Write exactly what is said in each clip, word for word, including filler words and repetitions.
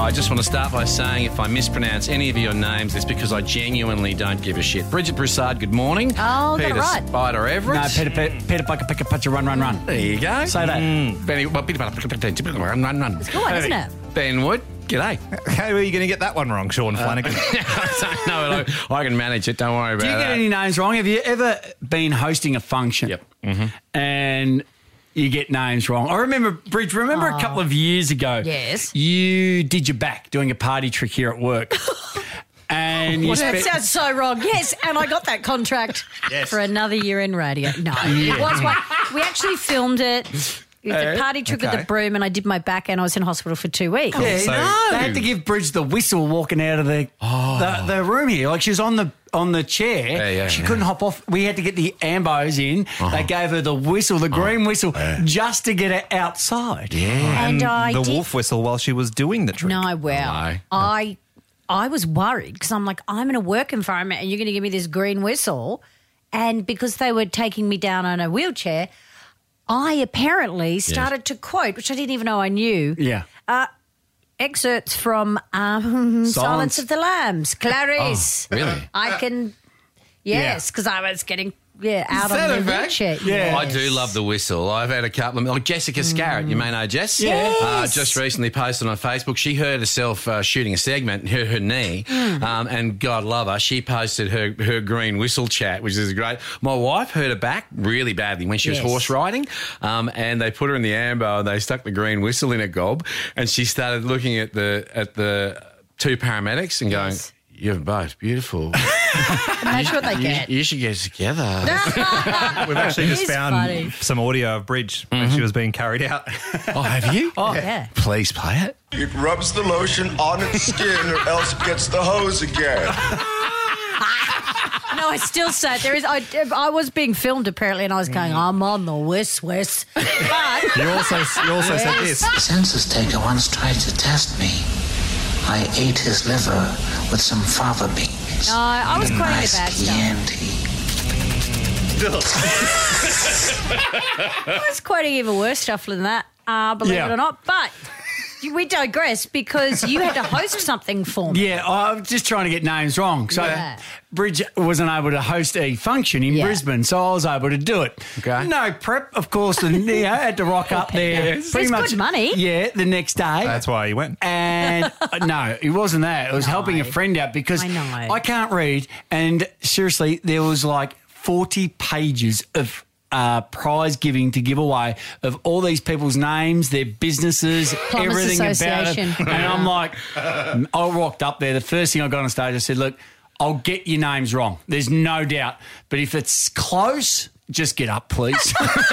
I just want to start by saying if I mispronounce any of your names, it's because I genuinely don't give a shit. Bridget Broussard, good morning. Oh, got Peter it right. Spider Everett. No, Peter, Peter, Peter Picker, Picker, Putcher, Run, Run, Run. There you go. Say that. Mm. Benny, well, Peter Picker, Run, Run, Run. It's good one, isn't it? Ben Wood, g'day. How are you going to get that one wrong, Sean Flanagan? I don't know. I can manage it. Don't worry about Do you get that. any names wrong? Have you ever been hosting a function? Yep. Mm-hmm. And you get names wrong? I remember, Bridge, remember Oh. a couple of years ago, Yes. you did your back doing a party trick here at work. And you That spent... sounds so wrong. Yes, and I got that contract Yes. for another year in radio. No, it was one. We actually filmed it. It was a party trick with okay. the broom, and I did my back, and I was in hospital for two weeks. Yeah, So- no. They had to give Bridge the whistle walking out of the, the the room here. Like, she was on the on the chair. Yeah, yeah, she yeah. couldn't hop off. We had to get the ambos in. They gave her the whistle, the green whistle, just to get her outside. Yeah. And I the did. wolf whistle while she was doing the trick. No, well, No. I I was worried because I'm like, I'm in a work environment, and you're going to give me this green whistle, and because they were taking me down on a wheelchair, I apparently started to quote, which I didn't even know I knew. Yeah. Excerpts from um, Silence of the Lambs, Clarice. Oh, really? I can, yes, because I was getting yeah out that on a the fact? wheelchair. Yeah. I do love the whistle. I've had a couple of... Like Jessica Scarrett, you may know Jess. Yes. Uh, just recently posted on Facebook. She hurt herself uh, shooting a segment, hurt her knee, um, and God love her, she posted her, her green whistle chat, which is great. My wife hurt her back really badly when she was Yes. horse riding, um, and they put her in the ambo and they stuck the green whistle in her gob, and she started looking at the at the two paramedics and going, Yes. "You're both beautiful. That's what they you, get. you should get together." We've actually It just is found funny. some audio of Bridge when she was being carried out. Oh, have you? Oh, yeah. Please play it. It rubs the lotion on its skin or else it gets the hose again. No, I still say it. There is. I, I was being filmed apparently, and I was going, "I'm on the West West." But You also, you also said this. The census taker once tried to test me. I ate his liver with some fava beans. no, I was quoting the nice bad stuff. Chianti. I was quoting even worse stuff than that. Uh, believe Yeah. it or not, but we digress because you had to host something for me. Yeah, I was just trying to get names wrong. So Yeah. Bridge wasn't able to host a function in Yeah. Brisbane, so I was able to do it. Okay. No prep, of course, and you know, had to rock up there. It's good money. Yeah, the next day. That's why you went. And uh, no, it wasn't that. It was No. helping a friend out because I know. I can't read. And seriously, there was like forty pages of uh, prize giving to give away of all these people's names, their businesses, Plumbers everything about it. Association. And I'm like, I rocked up there. The first thing I got on stage, I said, look, I'll get your names wrong. There's no doubt. But if it's close, just get up, please.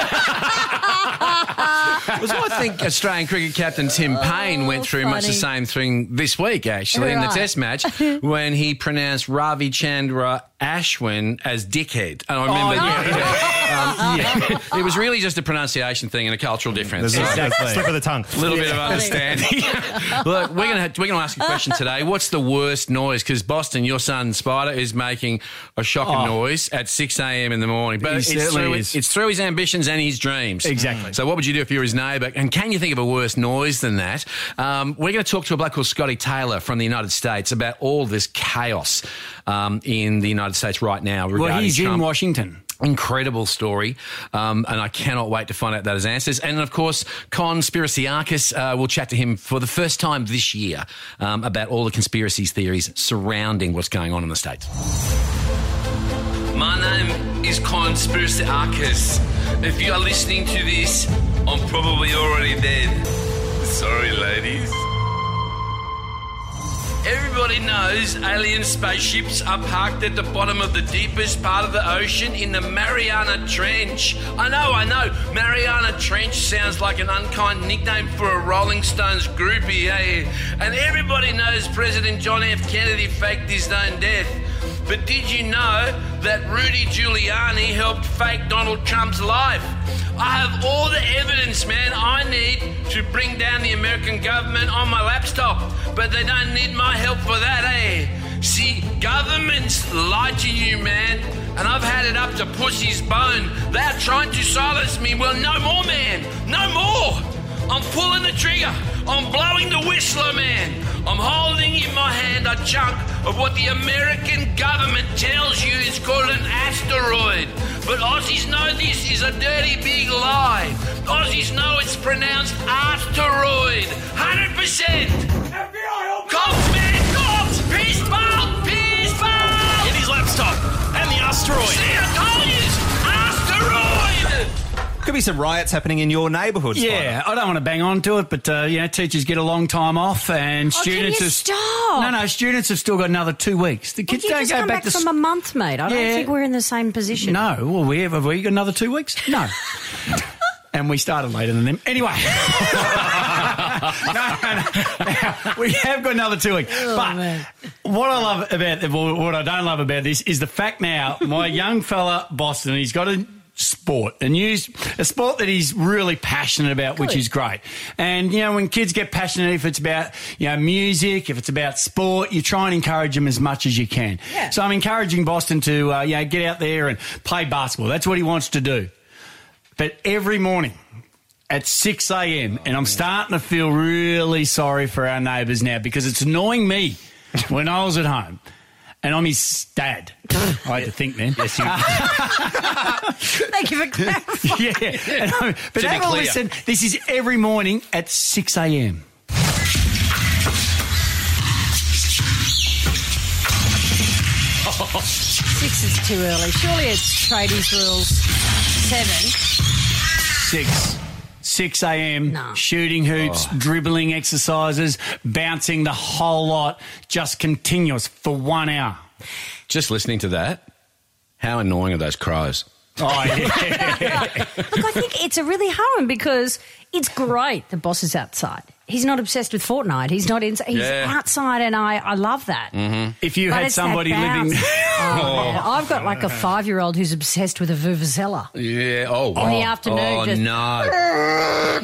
Was I think Australian cricket captain Tim Payne went through much the Oh, funny. same thing this week, actually, in the Right. Test match when he pronounced Ravi Chandra Ashwin as dickhead. And I remember, Oh, yeah, yeah. um, yeah. It was really just a pronunciation thing and a cultural difference. There's a Exactly. slip of the tongue. A little bit of understanding. Look, we're going to we're going to ask a question today. What's the worst noise? Because Boston, your son Spider, is making a shocking Oh. noise at six a.m. in the morning. But He it's certainly through, is. it's through his ambitions and his dreams. Exactly. So what would you do if you were his neighbour? And can you think of a worse noise than that? Um, we're going to talk to a bloke called Scotty Taylor from the United States about all this chaos um, in the United States right now regarding Well, he's Trump. in Washington. Incredible story, um, and I cannot wait to find out those answers. And of course, Conspiracyarchus, uh, we'll chat to him for the first time this year um, about all the conspiracies theories surrounding what's going on in the States. My name is Conspiracyarchus. If you are listening to this, I'm probably already dead. Sorry, ladies. Everybody knows alien spaceships are parked at the bottom of the deepest part of the ocean in the Mariana Trench. I know, I know. Mariana Trench sounds like an unkind nickname for a Rolling Stones groupie, eh? And everybody knows President John F. Kennedy faked his own death. But did you know that Rudy Giuliani helped fake Donald Trump's life? I have all the evidence, man, I need to bring down the American government on my laptop, but they don't need my help for that, eh? See, governments lie to you, man, and I've had it up to pussy's bone. They're trying to silence me. Well, no more, man. No more. I'm pulling the trigger. ya, I'm blowing the whistler, man. I'm holding in my hand a chunk of what the American government tells you is called an asteroid. But Aussies know this is a dirty big lie. Aussies know it's pronounced asteroid. one hundred percent. F B I, cops, man, cops! Piss ball! Piss ball! In his laptop. And the asteroid. See, I told you! Asteroid! Could be some riots happening in your neighbourhood. Yeah, I don't want to bang on to it, but, uh, you know, teachers get a long time off and Oh, students can you have... stop? No, no, students have still got another two weeks. The Well, kids you don't just go come back, back to... from a month, mate. I don't Yeah. think we're in the same position. No, well, we have, have we got another two weeks? No. And we started later than them. Anyway. no, no, no. We have got another two weeks. Oh, but man. what I love about, well, what I don't love about this is the fact now, my young fella, Boston, he's got a sport, a new, a sport that he's really passionate about, which Good. is great. And, you know, when kids get passionate, if it's about, you know, music, if it's about sport, you try and encourage them as much as you can. Yeah. So I'm encouraging Boston to, uh, you know, get out there and play basketball. That's what he wants to do. But every morning at six a.m, and I'm starting to feel really sorry for our neighbours now because it's annoying me when I was at home. And I'm his dad. I had to think then. Yes, you. Thank you for clarifying. Yeah. And I, but To be have a clear. listen. This is every morning at six a.m. Six is too early. Surely it's tradies rules. Seven. Six. six a.m, No. shooting hoops, dribbling exercises, bouncing the whole lot, just continuous for one hour. Just listening to that, how annoying are those crows? Oh, yeah. Look, I think it's a really hard one because it's great the boss is outside. He's not obsessed with Fortnite. He's not in. He's Yeah. outside, and I, I love that. If you But had it's that somebody bounce. living... Oh, man. I've got like a five-year-old who's obsessed with a vuvuzela. Yeah. Oh, wow. In the afternoon, Oh, just- no.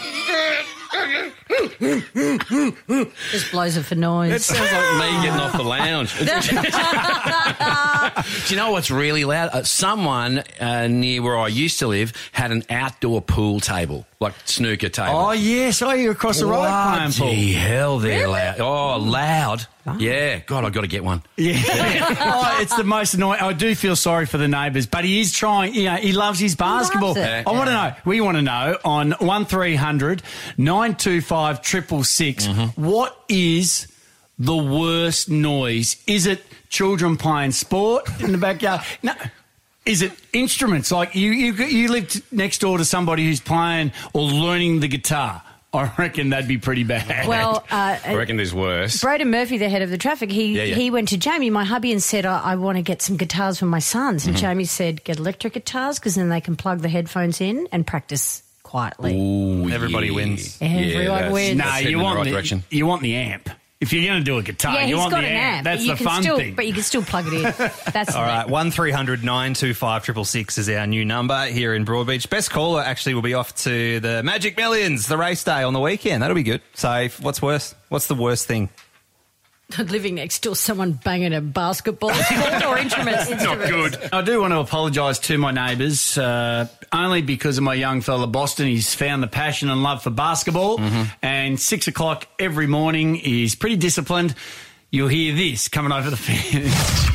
Just blows it for It noise. sounds like me getting off the lounge. Do you know what's really loud? Uh, someone uh, near where I used to live had an outdoor pool table, like snooker table. Oh, yes. Oh, you're across the road playing pool. Bloody hell, they're loud. Oh, loud. Yeah. God, I've got to get one. Yeah. Oh, it's the most annoying. I do feel sorry for the neighbours, but he is trying, you know, he loves his basketball. loves it. I want to know, we want to know on one three hundred nine two five six six six, what is the worst noise? Is it children playing sport in the backyard? No. Is it instruments? Like you, you, you live t- next door to somebody who's playing or learning the guitar. I reckon that'd be pretty bad. Well, uh, I reckon there's worse. Braden Murphy, the head of the traffic, he Yeah, yeah. he went to Jamie, my hubby, and said, I, I want to get some guitars for my sons. And Jamie said, get electric guitars because then they can plug the headphones in and practice quietly. Ooh, Everybody yeah. wins. Everyone that's- wins. No, that's heading you in the want right the direction. you want the amp. If you're going to do a guitar, yeah, you he's want got the an amp. amp. That's but you the can fun still, thing. But you can still plug it in. That's All right, one three hundred nine two five six six six is our new number here in Broadbeach. Best caller actually will be off to the Magic Millions, the race day on the weekend. That'll be good. So if- what's worse? What's the worst thing? living next door, someone banging a basketball sport or instruments. Not good. I do want to apologise to my neighbours, uh, only because of my young fella Boston. He's found the passion and love for basketball, and six o'clock every morning he's pretty disciplined. You'll hear this coming over the fence.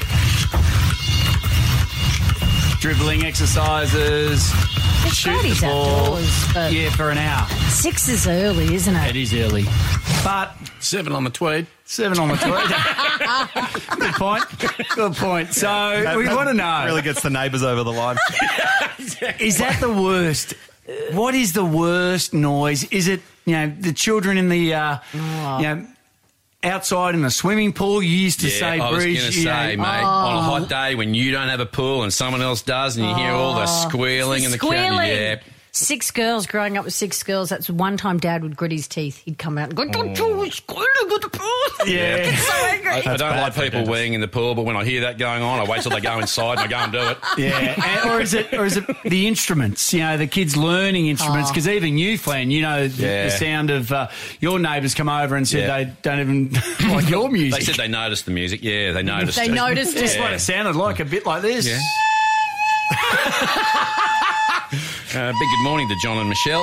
Dribbling exercises. It's shoot great the he's ball. outdoors, but Yeah, for an hour. six is early, isn't it? It is early. But Seven on the tweed. seven on the tweet. Good point. Good point. So we want to know. Really gets the neighbours over the line. Is that the worst? What is the worst noise? Is it, you know, the children in the, uh, you know, outside in the swimming pool? You used to Yeah, say, I was Bridge, going to you say, know, mate, on a hot day when you don't have a pool and someone else does, and you hear all the squealing and the Squealing. crowd. Yeah. Six girls, growing up with six girls, that's one time Dad would grit his teeth. He'd come out and go, don't you squealing at the pool. Yeah. So angry. I, I don't bad like for people dentists. weeing in the pool, but when I hear that going on, I wait till they go inside and I go and do it. Yeah, and, or is it, or is it the instruments? You know, the kids learning instruments. Because even you, Flan, you know the, Yeah. the sound of uh, your neighbours come over and said Yeah. they don't even like your music. They said they noticed the music. Yeah, they noticed They it. noticed Just it. what it sounded like, a bit like this. Yeah. Uh, big good morning to John and Michelle.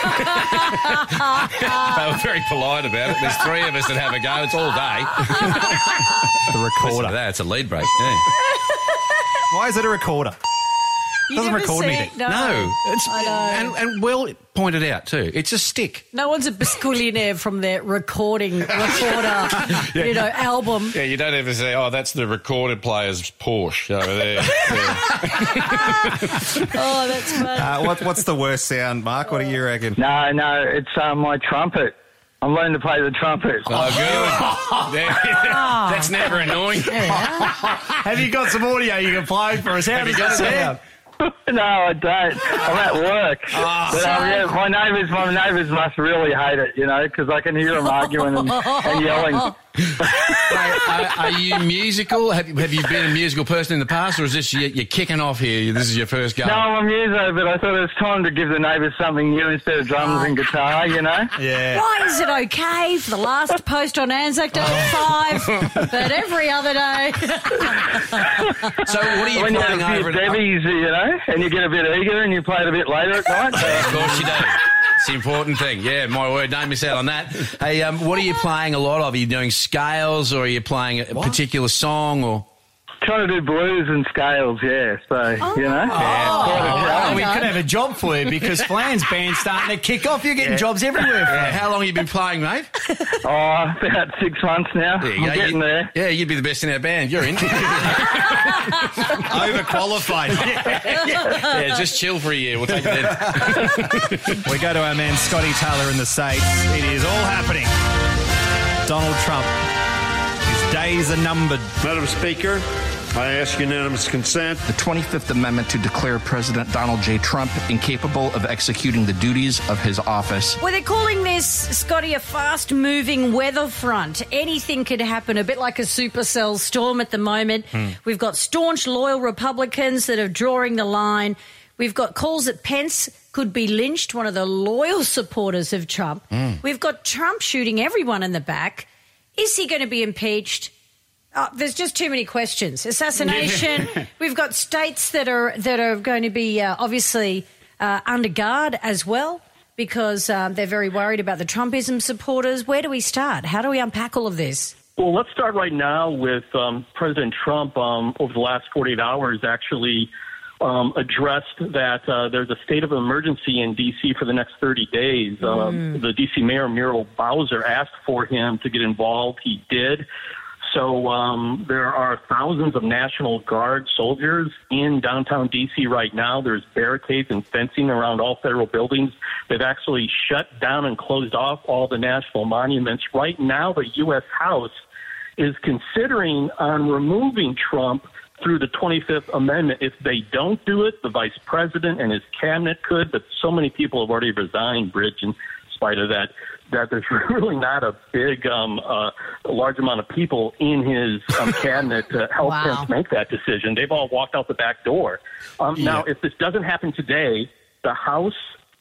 They were very polite about it. There's three of us that have a go. It's all day. The recorder. That, it's a lead break. Yeah. Why is it a recorder? You Doesn't never record see anything. it? No. No, it's I know. and and well pointed out too. It's a stick. No one's a biscuillionaire from their recording recorder, you know, album. Yeah, you don't ever say, "Oh, that's the recorded player's Porsche over there." Yeah. Oh, that's fun. Uh, what, what's the worst sound, Mark? What do you reckon? No, no, it's uh, my trumpet. I'm learning to play the trumpet. Oh, good. There- That's never annoying. Have you got some audio you can play for us? How does that sound? No, I don't. I'm at work. Oh, but, um, yeah, my neighbours, my neighbours must really hate it, you know, because I can hear them arguing and, and yelling. Are, are, are you musical? Have, have you been a musical person in the past, or is this you, you're kicking off here? This is your first go. No, I'm a muso, but I thought it was time to give the neighbours something new instead of drums and guitar, you know. Yeah. Why is it okay for the last post on Anzac Day at five, but every other day? So what are you When you playing have a over few at? Debbie's, you know, and you get a bit eager and you play it a bit later at night. Of course you do. It's the important thing. Yeah, my word, don't miss out on that. Hey, um, what are you playing a lot of? Are you doing scales, or are you playing a particular song, or? Trying to do blues and scales, yeah, so, you know. Oh, well, we hang on. could have a job for you because Flan's band's starting to kick off. You're getting jobs everywhere. Yeah, how long have you been playing, mate? Oh, about six months now. There you I'm go. getting You- there. Yeah, you'd be the best in our band. You're in. Overqualified. Yeah, just chill for a year. We'll take it then. We go to our man Scotty Taylor in the States. It is all happening. Donald Trump. His days are numbered. Madam Speaker, I ask unanimous consent. The twenty-fifth Amendment to declare President Donald J. Trump incapable of executing the duties of his office. Well, they're calling this, Scotty, a fast-moving weather front. Anything could happen, a bit like a supercell storm at the moment. We've got staunch, loyal Republicans that are drawing the line. We've got calls that Pence could be lynched, one of the loyal supporters of Trump. We've got Trump shooting everyone in the back. Is he going to be impeached? Oh, there's just too many questions. Assassination. We've got states that are that are going to be uh, obviously uh, under guard as well because um, they're very worried about the Trumpism supporters. Where do we start? How do we unpack all of this? Well, let's start right now with um, President Trump um, over the last forty-eight hours actually um, addressed that uh, there's a state of emergency in D C for the next thirty days. Uh, Mm. The D C Mayor Muriel Bowser asked for him to get involved. He did. So um, there are thousands of National Guard soldiers in downtown D C right now. There's barricades and fencing around all federal buildings. They've actually shut down and closed off all the national monuments. Right now, the U S House is considering on removing Trump through the twenty-fifth Amendment. If they don't do it, the vice president and his cabinet could, but so many people have already resigned, Bridge, in spite of that, that there's really not a big, um, uh, a large amount of people in his um, cabinet to help Wow. him make that decision. They've all walked out the back door. Um, Now, if this doesn't happen today, the House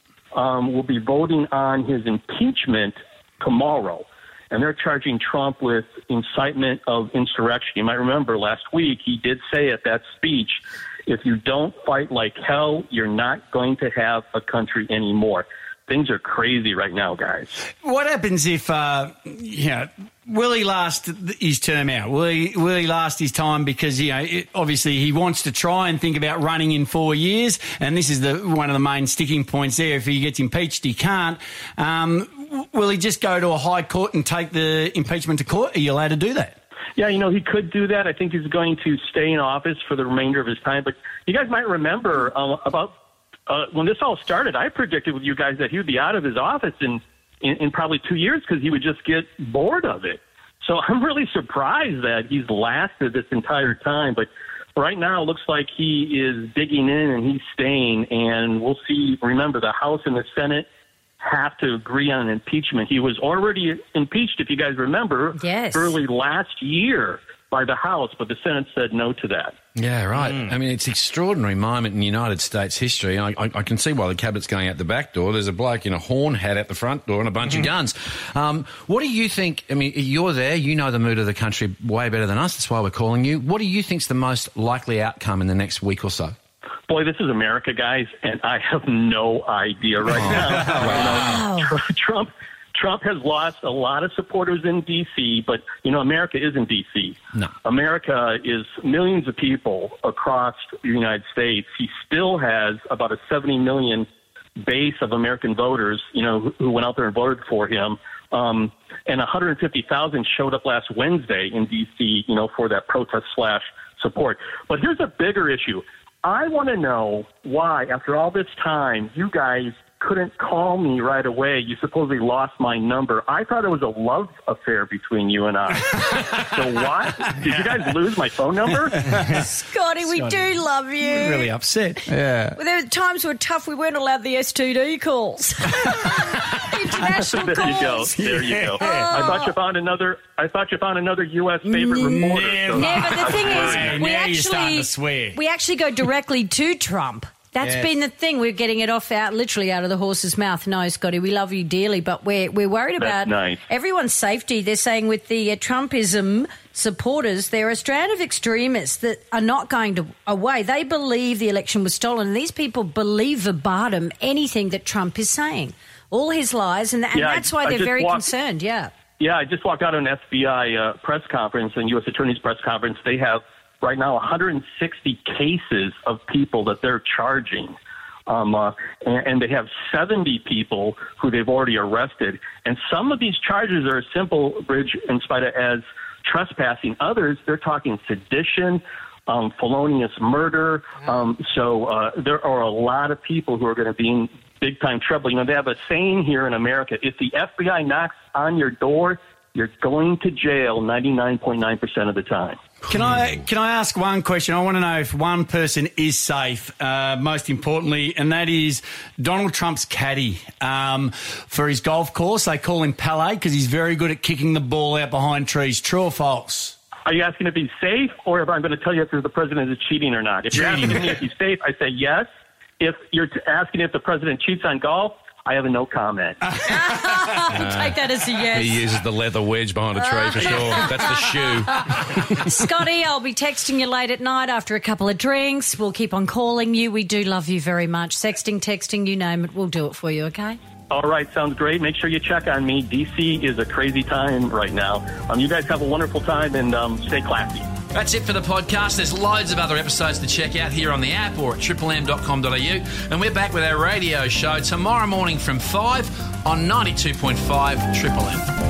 um, will be voting on his impeachment tomorrow. And they're charging Trump with incitement of insurrection. You might remember last week he did say at that speech, if you don't fight like hell, you're not going to have a country anymore. Things are crazy right now, guys. What happens if, uh, you know, will he last his term out? Will he, will he last his time? Because, you know, it, obviously he wants to try and think about running in four years. And this is the one of the main sticking points there. If he gets impeached, he can't. Um, will he just go to a high court and take the impeachment to court? Are you allowed to do that? Yeah, you know, he could do that. I think he's going to stay in office for the remainder of his time. But you guys might remember uh, about uh, when this all started, I predicted with you guys that he would be out of his office in, in, in probably two years because he would just get bored of it. So I'm really surprised that he's lasted this entire time. But right now, it looks like he is digging in and he's staying. And we'll see. Remember, the House and the Senate have to agree on impeachment. He was already impeached, if you guys remember, Yes. early last year by the House, but the Senate said no to that. Yeah, right. I mean, it's an extraordinary moment in United States history. I, I, I can see why the cabinet's going out the back door. There's a bloke in a horn hat out the front door and a bunch of guns. Um, what do you think? I mean, you're there. You know the mood of the country way better than us. That's why we're calling you. What do you think's the most likely outcome in the next week or so? Boy, this is America, guys, and I have no idea right Oh. now. You know, Tr- Trump Trump has lost a lot of supporters in D C, but, you know, America isn't D C. No. America is millions of people across the United States. He still has about a seventy million base of American voters, you know, who, who went out there and voted for him. Um, and one hundred fifty thousand showed up last Wednesday in D C, you know, for that protest slash support. But here's a bigger issue. I want to know why, after all this time, you guys couldn't call me right away. You supposedly lost my number. I thought it was a love affair between you and I. So why? Did you guys lose my phone number? Scotty, we Scotty. do love you. We're really upset. Yeah. Well, there were times were tough. We weren't allowed the S T D calls. International there calls. you go. There you go. I thought you found another. I thought you found another U S favorite reporter. So Never. The thing Hey, is, we now you're starting actually to swear. we actually go directly to Trump. That's Yes. been the thing. We're getting it off out, literally out of the horse's mouth. No, Scotty, we love you dearly, but we're we're worried That's about nice. everyone's safety. They're saying with the uh, Trumpism supporters, there are a strand of extremists that are not going to away. They believe the election was stolen, and these people believe verbatim anything that Trump is saying, all his lies, and, and Yeah, I- that's why I they're just very walked- concerned. Yeah. Yeah, I just walked out of an F B I uh, press conference and U S Attorney's press conference. They have right now one hundred sixty cases of people that they're charging. Um, uh, and, and they have seventy people who they've already arrested. And some of these charges are as simple, Bridge, in spite of, as trespassing. Others, they're talking sedition, um, felonious murder. Um, so uh, there are a lot of people who are going to be in big-time trouble. You know, they have a saying here in America, if the F B I knocks on your door, you're going to jail ninety-nine point nine percent of the time. Can I can I ask one question? I want to know if one person is safe, uh, most importantly, and that is Donald Trump's caddy um, for his golf course. They call him Pele because he's very good at kicking the ball out behind trees. True or false? Are you asking if he's safe, or if I'm going to tell you if the president is cheating or not? If you're Cheating. asking me if he's safe, I say yes. If you're t- asking if the president cheats on golf, I have a no comment. Take that as a yes. He uses the leather wedge behind a tree for sure. That's the shoe. Scotty, I'll be texting you late at night after a couple of drinks. We'll keep on calling you. We do love you very much. Sexting, texting, you name it. We'll do it for you, okay? All right, sounds great. Make sure you check on me. D C is a crazy time right now. Um, you guys have a wonderful time, and um, stay classy. That's it for the podcast. There's loads of other episodes to check out here on the app or at triple m dot com dot a u. And we're back with our radio show tomorrow morning from five on ninety-two point five Triple M.